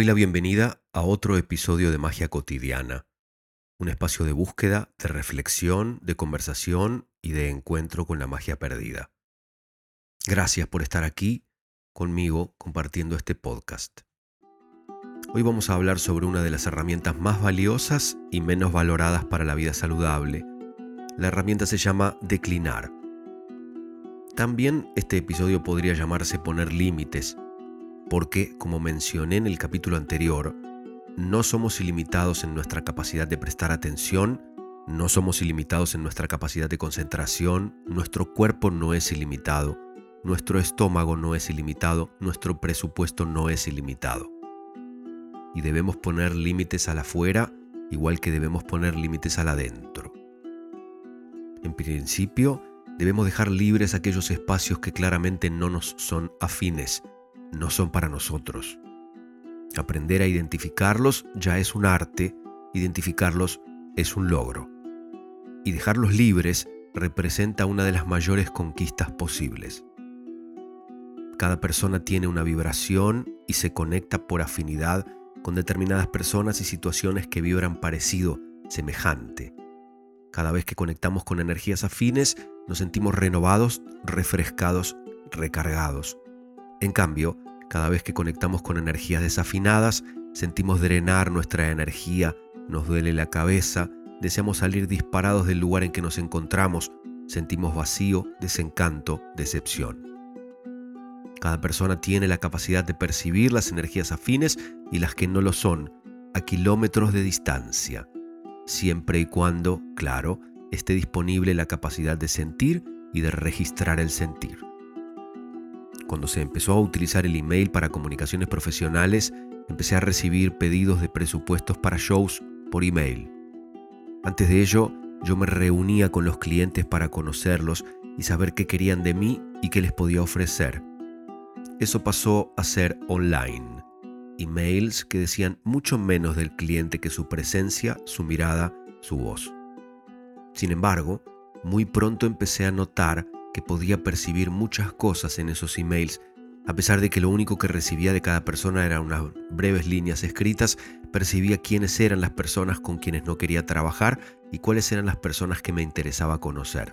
la bienvenida a otro episodio de Magia Cotidiana, un espacio de búsqueda, de reflexión, de conversación y de encuentro con la magia perdida. Gracias por estar aquí conmigo compartiendo este podcast. Hoy vamos a hablar sobre una de las herramientas más valiosas y menos valoradas para la vida saludable. La herramienta se llama declinar. También este episodio podría llamarse poner límites, porque, como mencioné en el capítulo anterior, no somos ilimitados en nuestra capacidad de prestar atención, no somos ilimitados en nuestra capacidad de concentración, nuestro cuerpo no es ilimitado, nuestro estómago no es ilimitado, nuestro presupuesto no es ilimitado. Y debemos poner límites al afuera, igual que debemos poner límites al adentro. En principio, debemos dejar libres aquellos espacios que claramente no nos son afines, no son para nosotros. Aprender a identificarlos ya es un arte, identificarlos es un logro. Y dejarlos libres representa una de las mayores conquistas posibles. Cada persona tiene una vibración y se conecta por afinidad con determinadas personas y situaciones que vibran parecido, semejante. Cada vez que conectamos con energías afines, nos sentimos renovados, refrescados, recargados. En cambio, cada vez que conectamos con energías desafinadas, sentimos drenar nuestra energía, nos duele la cabeza, deseamos salir disparados del lugar en que nos encontramos, sentimos vacío, desencanto, decepción. Cada persona tiene la capacidad de percibir las energías afines y las que no lo son, a kilómetros de distancia, siempre y cuando, claro, esté disponible la capacidad de sentir y de registrar el sentir. Cuando se empezó a utilizar el email para comunicaciones profesionales, empecé a recibir pedidos de presupuestos para shows por email. Antes de ello, yo me reunía con los clientes para conocerlos y saber qué querían de mí y qué les podía ofrecer. Eso pasó a ser online. Emails que decían mucho menos del cliente que su presencia, su mirada, su voz. Sin embargo, muy pronto empecé a notar que podía percibir muchas cosas en esos emails, a pesar de que lo único que recibía de cada persona eran unas breves líneas escritas. Percibía quiénes eran las personas con quienes no quería trabajar y cuáles eran las personas que me interesaba conocer.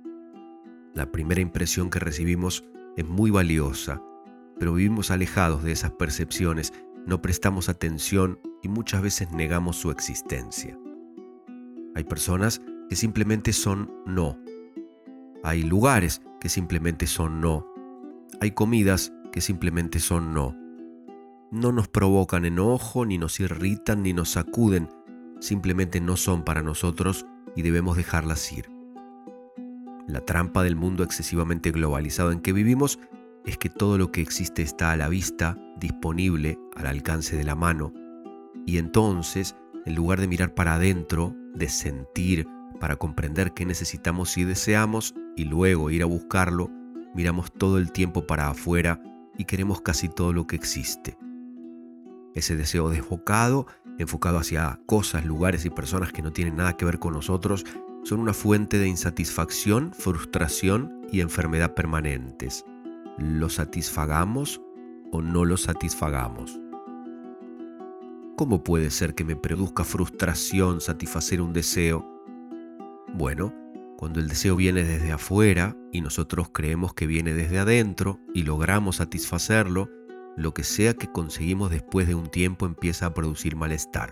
La primera impresión que recibimos es muy valiosa, pero vivimos alejados de esas percepciones, no prestamos atención y muchas veces negamos su existencia. Hay personas que simplemente son no. Hay lugares que simplemente son no. Hay comidas que simplemente son no. No nos provocan enojo, ni nos irritan, ni nos sacuden. Simplemente no son para nosotros y debemos dejarlas ir. La trampa del mundo excesivamente globalizado en que vivimos es que todo lo que existe está a la vista, disponible, al alcance de la mano. Y entonces, en lugar de mirar para adentro, de sentir, para comprender qué necesitamos y deseamos, y luego ir a buscarlo, miramos todo el tiempo para afuera y queremos casi todo lo que existe. Ese deseo desbocado, enfocado hacia cosas, lugares y personas que no tienen nada que ver con nosotros, son una fuente de insatisfacción, frustración y enfermedad permanentes. ¿Lo satisfagamos o no lo satisfagamos? ¿Cómo puede ser que me produzca frustración satisfacer un deseo? Bueno, cuando el deseo viene desde afuera y nosotros creemos que viene desde adentro y logramos satisfacerlo, lo que sea que conseguimos después de un tiempo empieza a producir malestar.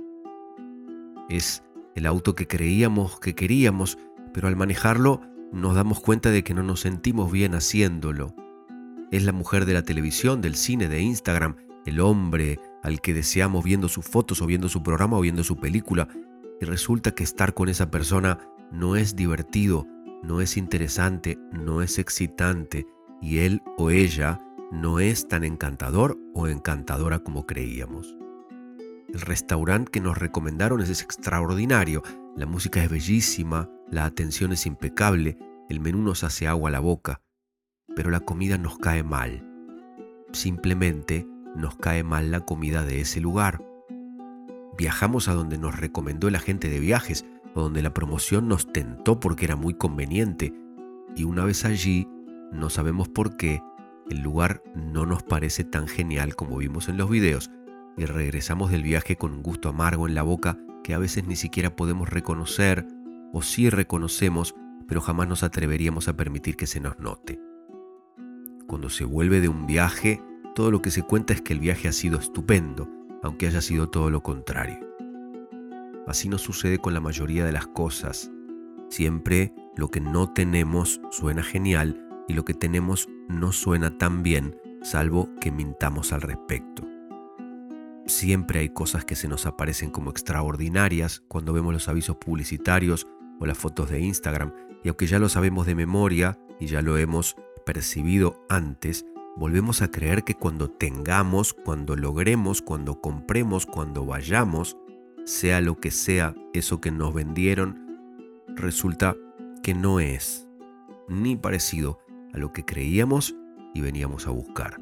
Es el auto que creíamos que queríamos, pero al manejarlo nos damos cuenta de que no nos sentimos bien haciéndolo. Es la mujer de la televisión, del cine, de Instagram, el hombre al que deseamos viendo sus fotos o viendo su programa o viendo su película, y resulta que estar con esa persona no es divertido, no es interesante, no es excitante, y él o ella no es tan encantador o encantadora como creíamos. El restaurante que nos recomendaron es extraordinario, la música es bellísima, la atención es impecable, el menú nos hace agua a la boca, pero la comida nos cae mal. Simplemente nos cae mal la comida de ese lugar. Viajamos a donde nos recomendó el agente de viajes o donde la promoción nos tentó porque era muy conveniente, y una vez allí, no sabemos por qué, el lugar no nos parece tan genial como vimos en los videos, y regresamos del viaje con un gusto amargo en la boca que a veces ni siquiera podemos reconocer, o sí reconocemos, pero jamás nos atreveríamos a permitir que se nos note. Cuando se vuelve de un viaje, todo lo que se cuenta es que el viaje ha sido estupendo, aunque haya sido todo lo contrario. Así nos sucede con la mayoría de las cosas. Siempre lo que no tenemos suena genial y lo que tenemos no suena tan bien, salvo que mintamos al respecto. Siempre hay cosas que se nos aparecen como extraordinarias cuando vemos los avisos publicitarios o las fotos de Instagram, y aunque ya lo sabemos de memoria y ya lo hemos percibido antes, volvemos a creer que cuando tengamos, cuando logremos, cuando compremos, cuando vayamos, sea lo que sea eso que nos vendieron, resulta que no es ni parecido a lo que creíamos y veníamos a buscar.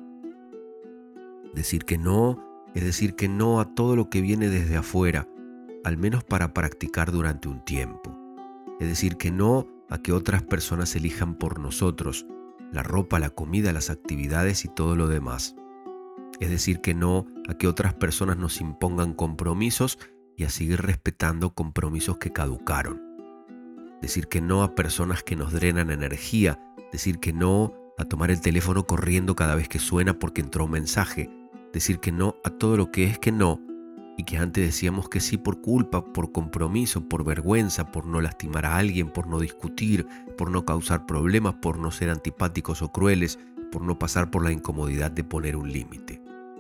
Decir que no es decir que no a todo lo que viene desde afuera, al menos para practicar durante un tiempo. Es decir que no a que otras personas elijan por nosotros la ropa, la comida, las actividades y todo lo demás. Es decir que no a que otras personas nos impongan compromisos y a seguir respetando compromisos que caducaron. Decir que no a personas que nos drenan energía. Decir que no a tomar el teléfono corriendo cada vez que suena porque entró un mensaje. Decir que no a todo lo que es que no y que antes decíamos que sí por culpa, por compromiso, por vergüenza, por no lastimar a alguien, por no discutir, por no causar problemas, por no ser antipáticos o crueles, por no pasar por la incomodidad de poner un límite.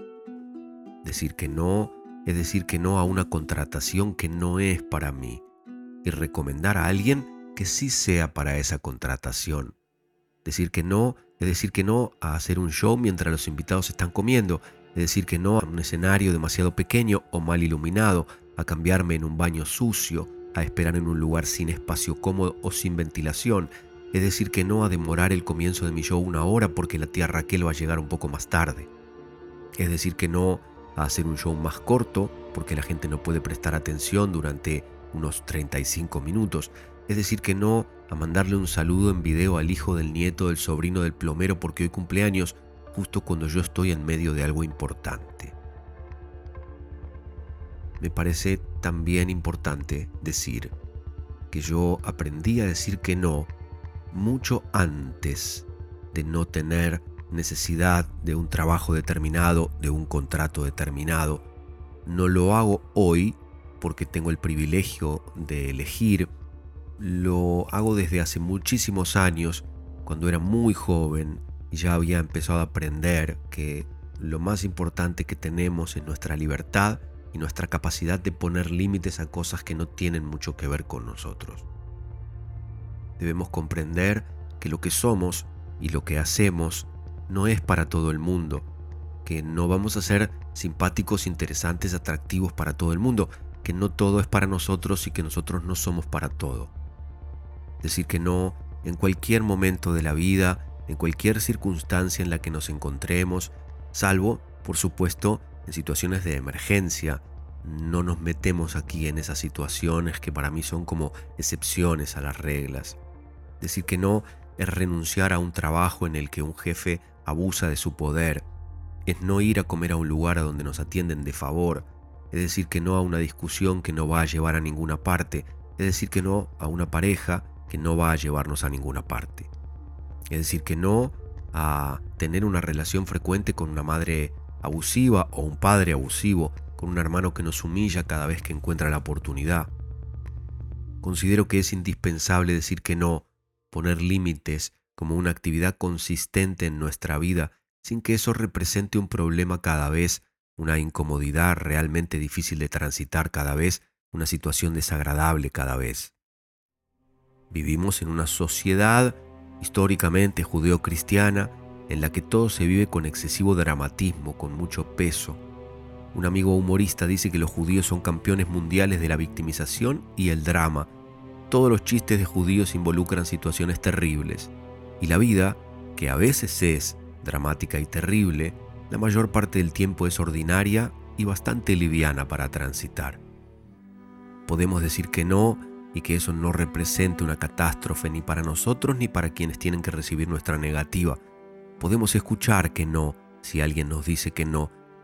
Decir que no es decir que no a una contratación que no es para mí y recomendar a alguien que sí sea para esa contratación. Decir que no es decir que no a hacer un show mientras los invitados están comiendo. Es decir que no a un escenario demasiado pequeño o mal iluminado, a cambiarme en un baño sucio, a esperar en un lugar sin espacio cómodo o sin ventilación. Es decir que no a demorar el comienzo de mi show 1 hora porque la tía Raquel va a llegar un poco más tarde. Es decir que no a hacer un show más corto porque la gente no puede prestar atención durante unos 35 minutos. Es decir que no a mandarle un saludo en video al hijo del nieto del sobrino del plomero porque hoy cumpleaños, justo cuando yo estoy en medio de algo importante. Me parece también importante decir que yo aprendí a decir que no mucho antes de no tener necesidad de un trabajo determinado, de un contrato determinado. No lo hago hoy porque tengo el privilegio de elegir. Lo hago desde hace muchísimos años, cuando era muy joven y ya había empezado a aprender que lo más importante que tenemos es nuestra libertad y nuestra capacidad de poner límites a cosas que no tienen mucho que ver con nosotros. Debemos comprender que lo que somos y lo que hacemos no es para todo el mundo, que no vamos a ser simpáticos, interesantes, atractivos para todo el mundo, que no todo es para nosotros y que nosotros no somos para todo. Decir que no en cualquier momento de la vida, en cualquier circunstancia en la que nos encontremos, salvo, por supuesto, en situaciones de emergencia. No nos metemos aquí en esas situaciones que para mí son como excepciones a las reglas. Decir que no es renunciar a un trabajo en el que un jefe abusa de su poder, es no ir a comer a un lugar a donde nos atienden de favor, es decir que no a una discusión que no va a llevar a ninguna parte, es decir que no a una pareja que no va a llevarnos a ninguna parte. Es decir que no a tener una relación frecuente con una madre abusiva o un padre abusivo, con un hermano que nos humilla cada vez que encuentra la oportunidad. Considero que es indispensable decir que no, poner límites como una actividad consistente en nuestra vida, sin que eso represente un problema cada vez, una incomodidad realmente difícil de transitar cada vez, una situación desagradable cada vez. Vivimos en una sociedad históricamente judeo-cristiana en la que todo se vive con excesivo dramatismo, con mucho peso. Un amigo humorista dice que los judíos son campeones mundiales de la victimización y el drama. Todos los chistes de judíos involucran situaciones terribles. Y la vida, que a veces es dramática y terrible, la mayor parte del tiempo es ordinaria y bastante liviana para transitar. Podemos decir que no y que eso no represente una catástrofe ni para nosotros ni para quienes tienen que recibir nuestra negativa. Podemos escuchar que no si alguien nos dice que no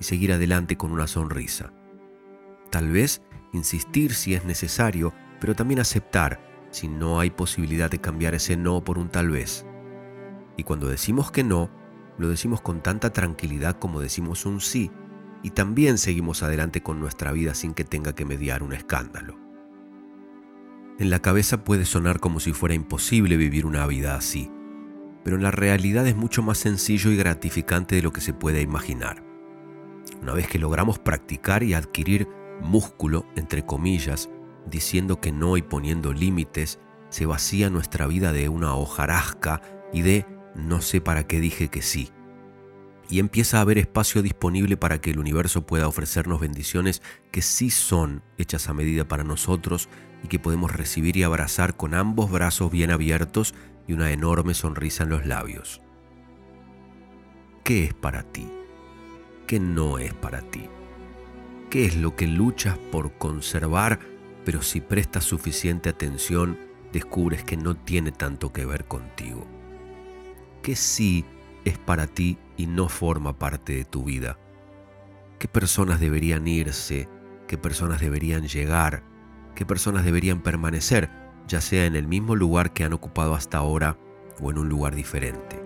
y seguir adelante con una sonrisa. Tal vez insistir si es necesario, pero también aceptar si no hay posibilidad de cambiar ese no por un tal vez. Y cuando decimos que no, lo decimos con tanta tranquilidad como decimos un sí, y también seguimos adelante con nuestra vida sin que tenga que mediar un escándalo. En la cabeza puede sonar como si fuera imposible vivir una vida así, pero en la realidad es mucho más sencillo y gratificante de lo que se puede imaginar. Una vez que logramos practicar y adquirir músculo, entre comillas, diciendo que no y poniendo límites, se vacía nuestra vida de una hojarasca y de no sé para qué dije que sí. Y empieza a haber espacio disponible para que el universo pueda ofrecernos bendiciones que sí son hechas a medida para nosotros y que podemos recibir y abrazar con ambos brazos bien abiertos y una enorme sonrisa en los labios. ¿Qué es para ti? ¿Qué no es para ti? ¿Qué es lo que luchas por conservar, pero si prestas suficiente atención, descubres que no tiene tanto que ver contigo? ¿Qué sí es para ti y no forma parte de tu vida? ¿Qué personas deberían irse? ¿Qué personas deberían llegar? ¿Qué personas deberían permanecer, ya sea en el mismo lugar que han ocupado hasta ahora o en un lugar diferente?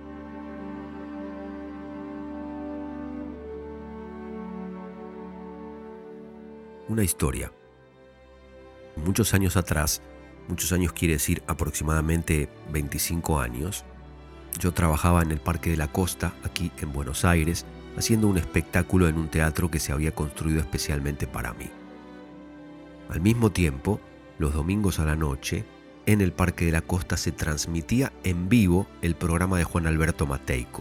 Una historia. Muchos años atrás, muchos años quiere decir aproximadamente 25 años, yo trabajaba en el Parque de la Costa, aquí en Buenos Aires, haciendo un espectáculo en un teatro que se había construido especialmente para mí. Al mismo tiempo, los domingos a la noche, en el Parque de la Costa se transmitía en vivo el programa de Juan Alberto Mateico.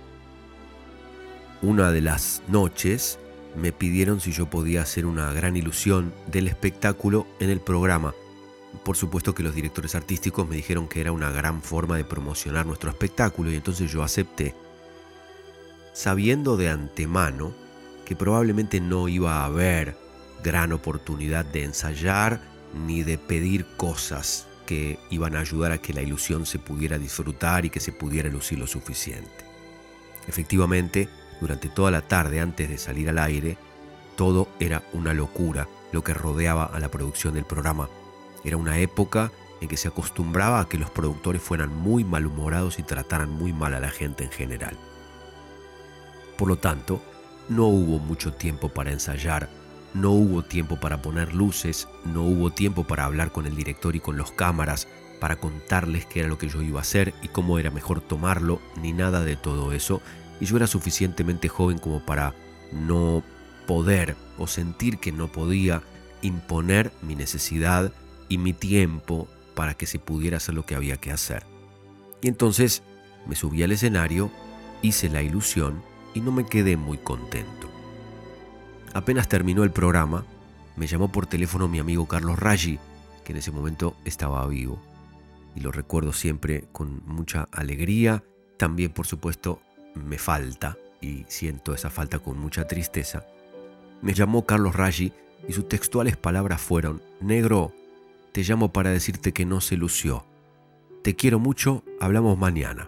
Una de las noches me pidieron si yo podía hacer una gran ilusión del espectáculo en el programa. Por supuesto que los directores artísticos me dijeron que era una gran forma de promocionar nuestro espectáculo y entonces yo acepté, sabiendo de antemano que probablemente no iba a haber gran oportunidad de ensayar ni de pedir cosas que iban a ayudar a que la ilusión se pudiera disfrutar y que se pudiera lucir lo suficiente. Efectivamente, durante toda la tarde antes de salir al aire, todo era una locura lo que rodeaba a la producción del programa. Era una época en que se acostumbraba a que los productores fueran muy malhumorados y trataran muy mal a la gente en general. Por lo tanto, no hubo mucho tiempo para ensayar, no hubo tiempo para poner luces, no hubo tiempo para hablar con el director y con los cámaras, para contarles qué era lo que yo iba a hacer y cómo era mejor tomarlo, ni nada de todo eso. Y yo era suficientemente joven como para no poder o sentir que no podía imponer mi necesidad y mi tiempo para que se pudiera hacer lo que había que hacer. Y entonces me subí al escenario, hice la ilusión y no me quedé muy contento. Apenas terminó el programa, me llamó por teléfono mi amigo Carlos Raggi, que en ese momento estaba vivo. Y lo recuerdo siempre con mucha alegría. También, por supuesto, me falta y siento esa falta con mucha tristeza. Me llamó Carlos Raggi y sus textuales palabras fueron: «Negro, te llamo para decirte que no se lució. Te quiero mucho, hablamos mañana».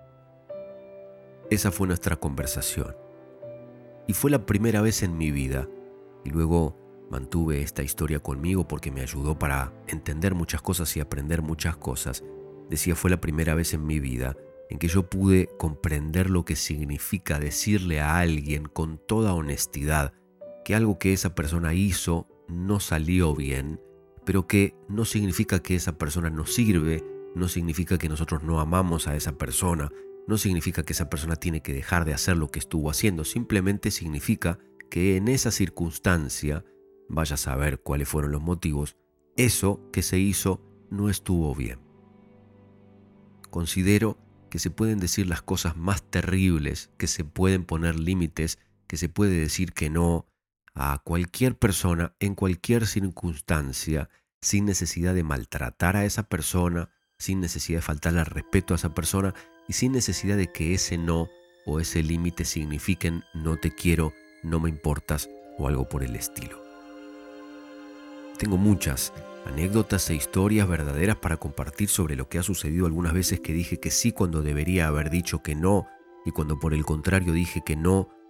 Esa fue nuestra conversación. Y fue la primera vez en mi vida, y luego mantuve esta historia conmigo porque me ayudó para entender muchas cosas y aprender muchas cosas. Decía, fue la primera vez en mi vida en que yo pude comprender lo que significa decirle a alguien con toda honestidad que algo que esa persona hizo no salió bien, pero que no significa que esa persona no sirve, no significa que nosotros no amamos a esa persona, no significa que esa persona tiene que dejar de hacer lo que estuvo haciendo, simplemente significa que en esa circunstancia, vaya a saber cuáles fueron los motivos, eso que se hizo no estuvo bien. Considero que se pueden decir las cosas más terribles, que se pueden poner límites, que se puede decir que no a cualquier persona en cualquier circunstancia, sin necesidad de maltratar a esa persona, sin necesidad de faltarle al respeto a esa persona y sin necesidad de que ese no o ese límite signifiquen no te quiero, no me importas o algo por el estilo. Tengo muchas anécdotas e historias verdaderas para compartir sobre lo que ha sucedido algunas veces que dije que sí cuando debería haber dicho que no y cuando por el contrario dije que no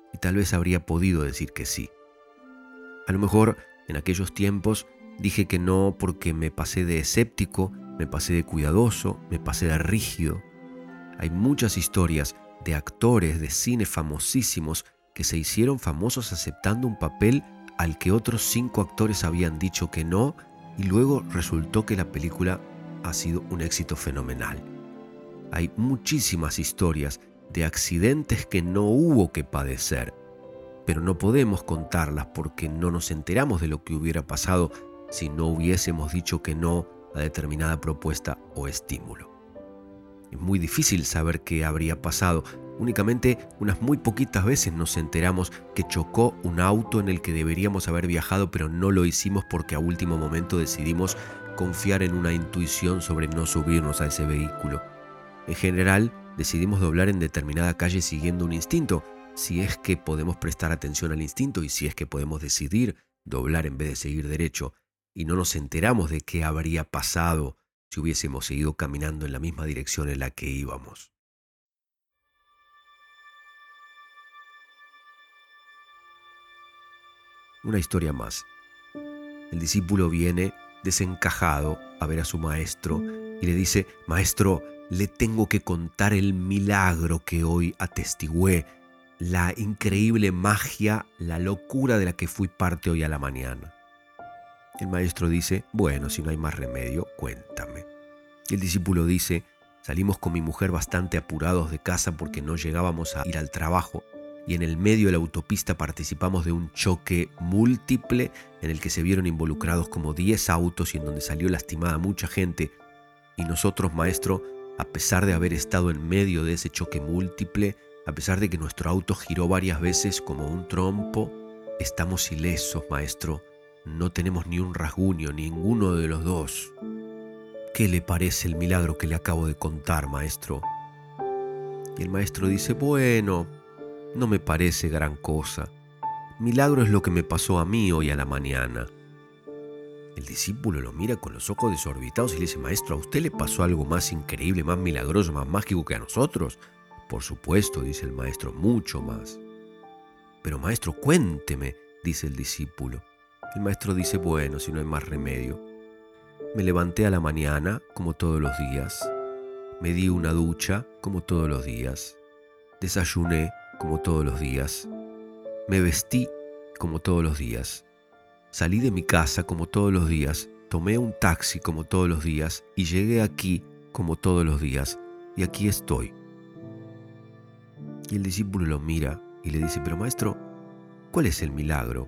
y tal vez habría podido decir que sí. A lo mejor en aquellos tiempos dije que no porque me pasé de escéptico, me pasé de cuidadoso, me pasé de rígido. Hay muchas historias de actores de cine famosísimos que se hicieron famosos aceptando un papel al que otros 5 actores habían dicho que no, y luego resultó que la película ha sido un éxito fenomenal. Hay muchísimas historias de accidentes que no hubo que padecer, pero no podemos contarlas porque no nos enteramos de lo que hubiera pasado si no hubiésemos dicho que no a determinada propuesta o estímulo. Es muy difícil saber qué habría pasado. Únicamente unas muy poquitas veces nos enteramos que chocó un auto en el que deberíamos haber viajado, pero no lo hicimos porque a último momento decidimos confiar en una intuición sobre no subirnos a ese vehículo. En general, decidimos doblar en determinada calle siguiendo un instinto, si es que podemos prestar atención al instinto y si es que podemos decidir doblar en vez de seguir derecho, y no nos enteramos de qué habría pasado si hubiésemos seguido caminando en la misma dirección en la que íbamos. Una historia más. El discípulo viene desencajado a ver a su maestro y le dice: «Maestro, le tengo que contar el milagro que hoy atestigué, la increíble magia, la locura de la que fui parte hoy a la mañana». El maestro dice: «Bueno, si no hay más remedio, cuéntame». Y el discípulo dice: «Salimos con mi mujer bastante apurados de casa porque no llegábamos a ir al trabajo, y en el medio de la autopista participamos de un choque múltiple en el que se vieron involucrados como 10 autos y en donde salió lastimada mucha gente. Y nosotros, maestro, a pesar de haber estado en medio de ese choque múltiple, a pesar de que nuestro auto giró varias veces como un trompo, estamos ilesos, maestro. No tenemos ni un rasguño, ninguno de los dos. ¿Qué le parece el milagro que le acabo de contar, maestro?». Y el maestro dice: «Bueno, no me parece gran cosa. Milagro es lo que me pasó a mí hoy a la mañana». El discípulo lo mira con los ojos desorbitados y le dice: «Maestro, ¿a usted le pasó algo más increíble, más milagroso, más mágico que a nosotros?». «Por supuesto», dice el maestro, «mucho más». «Pero maestro, cuénteme», dice el discípulo. El maestro dice: «Bueno, si no hay más remedio. Me levanté a la mañana, como todos los días. Me di una ducha, como todos los días. Desayuné, como todos los días. Me vestí, como todos los días. Salí de mi casa, como todos los días. Tomé un taxi, como todos los días. Y llegué aquí, como todos los días. Y aquí estoy». Y el discípulo lo mira y le dice: «Pero maestro, ¿cuál es el milagro?».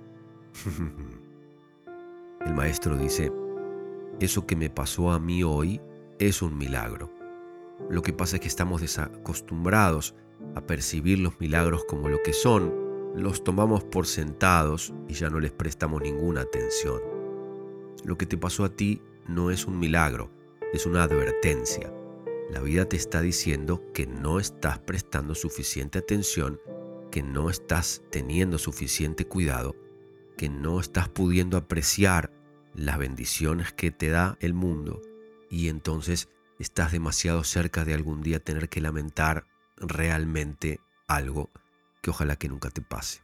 El maestro dice: «Eso que me pasó a mí hoy es un milagro. Lo que pasa es que estamos desacostumbrados a percibir los milagros como lo que son, los tomamos por sentados y ya no les prestamos ninguna atención. Lo que te pasó a ti no es un milagro, es una advertencia. La vida te está diciendo que no estás prestando suficiente atención, que no estás teniendo suficiente cuidado, que no estás pudiendo apreciar las bendiciones que te da el mundo, y entonces estás demasiado cerca de algún día tener que lamentar realmente algo que ojalá que nunca te pase».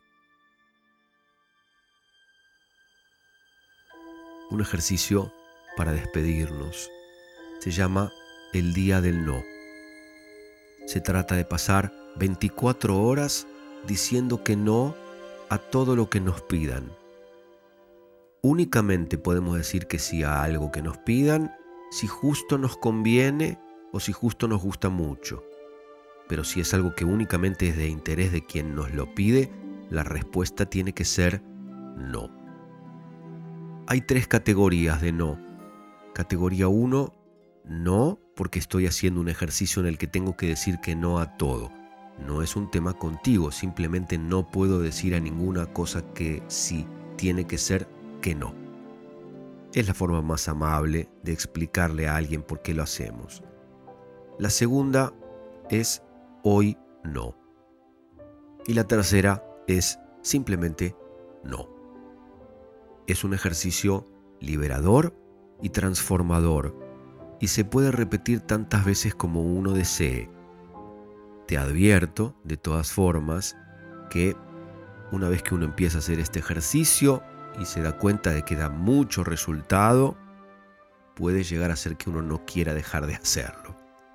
Un ejercicio para despedirnos se llama el día del no. Se trata de pasar 24 horas diciendo que no a todo lo que nos pidan. Únicamente podemos decir que sí a algo que nos pidan si justo nos conviene o si justo nos gusta mucho. Pero si es algo que únicamente es de interés de quien nos lo pide, la respuesta tiene que ser no. Hay 3 categorías de no. Categoría 1, no porque estoy haciendo un ejercicio en el que tengo que decir que no a todo. No es un tema contigo, simplemente no puedo decir a ninguna cosa que sí, tiene que ser que no. Es la forma más amable de explicarle a alguien por qué lo hacemos. La segunda es hoy no. Y la tercera es simplemente no. Es un ejercicio liberador y transformador y se puede repetir tantas veces como uno desee. Te advierto, de todas formas, que una vez que uno empieza a hacer este ejercicio y se da cuenta de que da mucho resultado, puede llegar a ser que uno no quiera dejar de hacerlo.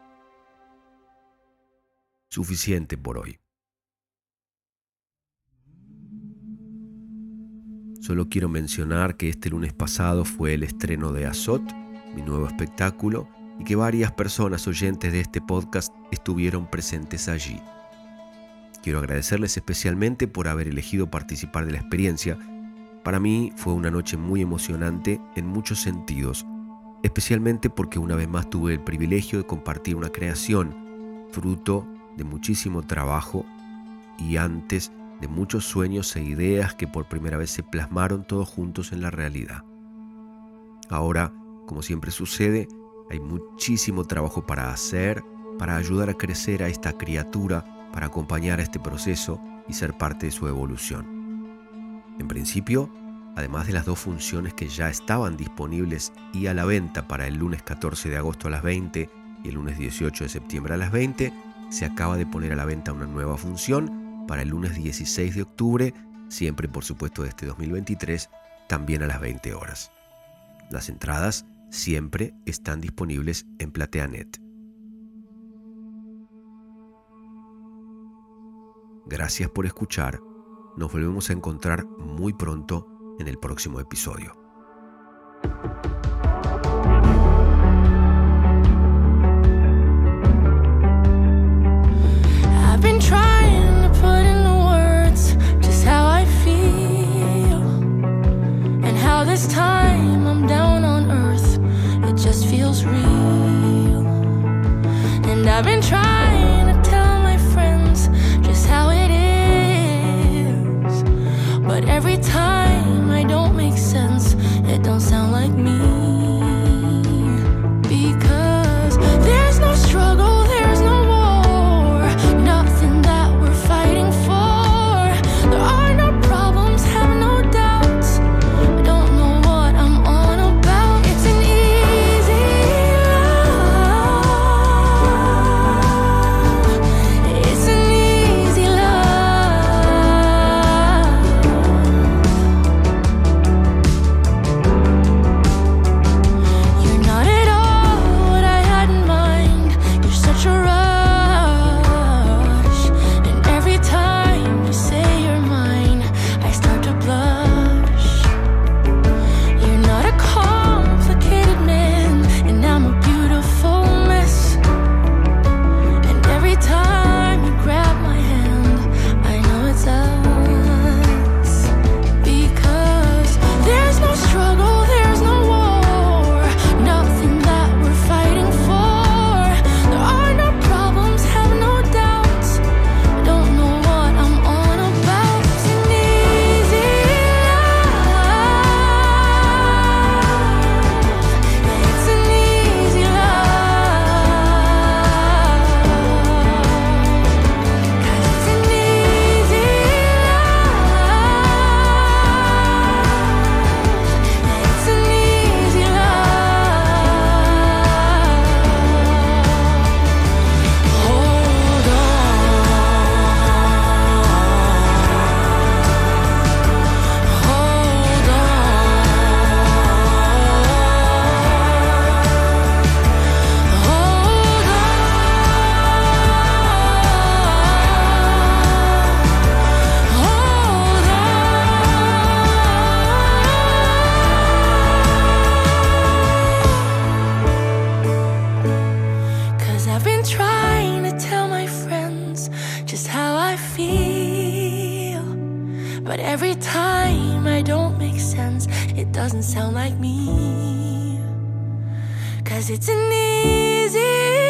Suficiente por hoy. Solo quiero mencionar que este lunes pasado fue el estreno de Azot, mi nuevo espectáculo, y que varias personas oyentes de este podcast estuvieron presentes allí. Quiero agradecerles especialmente por haber elegido participar de la experiencia. Para mí fue una noche muy emocionante en muchos sentidos, especialmente porque una vez más tuve el privilegio de compartir una creación, fruto de muchísimo trabajo y antes de muchos sueños e ideas que por primera vez se plasmaron todos juntos en la realidad. Ahora, como siempre sucede, hay muchísimo trabajo para hacer, para ayudar a crecer a esta criatura, para acompañar a este proceso y ser parte de su evolución. En principio, además de las 2 funciones que ya estaban disponibles y a la venta para el lunes 14 de agosto a las 20 y el lunes 18 de septiembre a las 20, se acaba de poner a la venta una nueva función para el lunes 16 de octubre, siempre por supuesto de este 2023, también a las 20 horas. Las entradas siempre están disponibles en PlateaNet. Gracias por escuchar. Nos volvemos a encontrar muy pronto en el próximo episodio. I've been trying to put into words just how I feel and how this time I'm down on earth, it just feels real. And I've been trying to tell my friends just how it is, but every time I don't make sense, it don't sound like me. Because there's no struggle, there's no war, nothing that we're fighting for. There are no problems, have no doubts, I don't know what I'm on about. It's an easy love, it's an easy love. You're not at all what I had in mind, you're such a rush. And every time you say you're mine, I start to blush. You're not a complicated man, and I'm a beautiful mess. And every time you grab my hand, I know it's us. Because there's no struggle, there's no war, nothing that we're fighting for. There are no problems, have no doubts, I don't know what I'm on about. It's an easy love, it's an easy love. 'Cause it's an easy love, it's an easy love. Hold on. 'Cause I've been trying to tell my friends just how I feel, but every time I don't make sense, it doesn't sound like me. 'Cause it's an easy